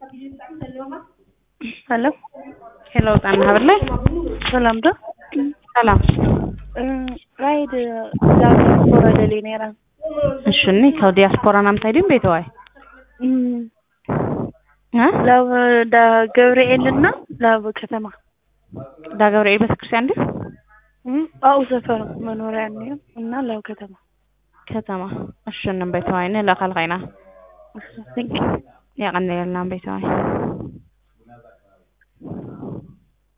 Hello. Hello, Tan Haberle. Salam da. Salam. Ride diaspora Delinera. Shunni ka diaspora nam taydin ቤተዋይ ላው ዳ ገብርኤልና ላው ከተማ ዳ ገብርኤል ቤተክርስቲያን እንዴ አው ሰፈር መኖሪያ ነው እና ላው ከተማ እሽንም ቤተዋይ ነው ለኸልኸይና ثانك you ያቀነልና ቤተዋይ